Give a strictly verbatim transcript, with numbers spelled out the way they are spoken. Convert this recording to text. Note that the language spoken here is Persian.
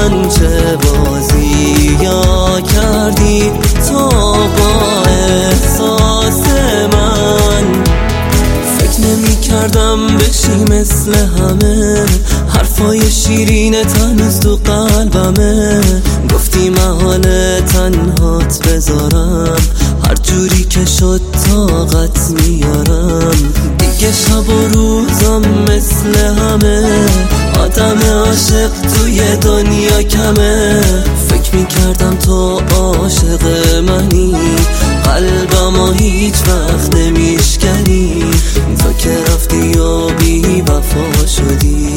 من چه بازی یا کردی تو با احساس من. فکر نمی کردم بشی مثل همه، حرفای شیرینت هنوز تو قلبمه. گفتی محاله تنهات بذارم، هر جوری که شد طاقت میارم. دیگه شب و روزم مثل همه، آدم عاشق توی دنیا کمه. فکر میکردم تو عاشق منی، قلبمو هیچ وقت نمیشکنی. تو که رفتی و بی وفا شدی.